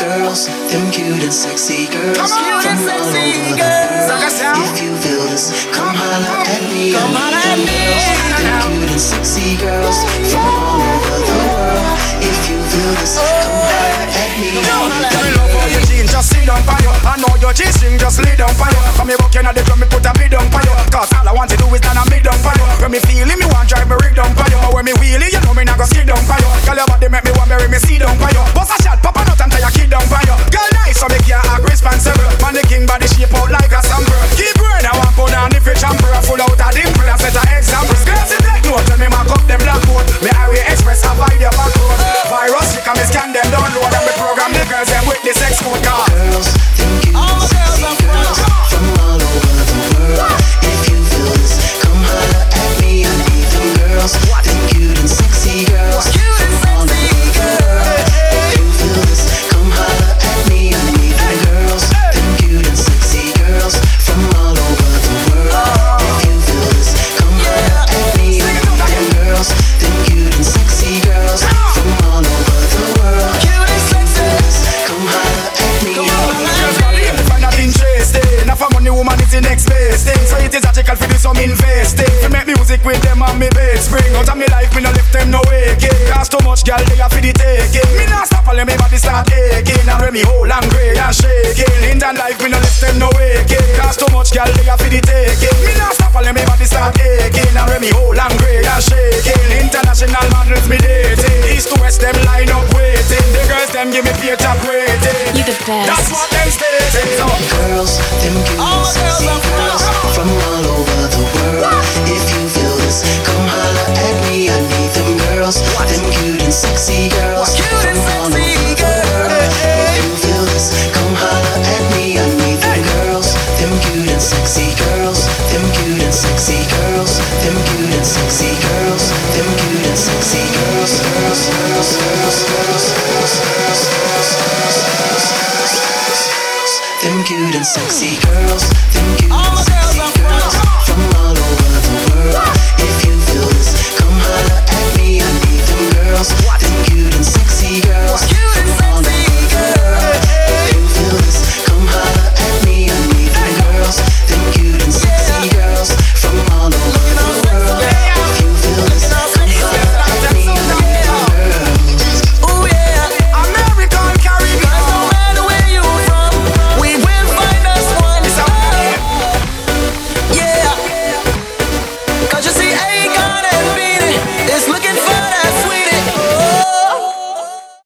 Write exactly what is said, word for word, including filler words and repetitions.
Girls, them cute and sexy girls from all over the world. If you feel this, come holla at me. Come holla at me. Them cute and sexy girls from all over the world. If you feel this, come holla at me. Tell me love how your jeans just sit down for you. I know your G-string just lay down for you. From me walking at the drum, me put a beat down for you. Cause all I want to do is stand and beat down for you. When me feel it, me want drive me rig down for you. But when me wheel it, you know me not go skid down for you. Girl, your body make me want bury me see down for you. Bust a shot, pop a nut and tie your kid down for you. Girl, nice so me can't act responsible. Man, the king body shape out like a sample. Keep brain, I want pound and if you chamber. Full out a dimple and set a example. Girls, you take note, tell me mark up them blackboard. Me highway express, avoid your back road. Virus, you can me scan them download. And me program the girls them with the sex code car. Girls, them cute and sexy girls from all over the world. If you feel this, come holla at me. I need them girls, them cute and sexy girls from all over the world. If you feel this, come holla at me. I need them girls, them cute and sexy girls from all over the world. If you feel this, come holla at me. I need them girls, them cute and sexy girls from all over the world. If you feel this, come holla at me. Find that interesting. Enough for money, woman is the next best thing. So it is logical for this, I'm investing. To make music with them and me bed spring. Out of me life, me no left them no waking. Cause too much girl, they are for the taking. Me not stop all me body start aching. And when me whole and grey and shaking. In that life, me no left them no waking. Cause too much girl, they are for the taking. Me not stop all me body start aching. And when me whole and grey and shaking. International models me dating. East to west, them line up waiting. The girls, them give me pay top rating. You the best. That's what them stating. So Girls, them cute and sexy girls from all over the world. If you feel this, come holla at me. I need them girls, them cute and sexy girls from all over the world. If you feel this, come holla at me. I need them girls, them cute and sexy girls, them cute and sexy girls, them cute and sexy girls, them cute and sexy girls, girls, girls, girls, girls, girls, girls, girls, girls, girls. Them cute and sexy girls, them cute and sexy girls from all over the world. If you feel this, come holla at me. I need them girls, them cute and sexy girls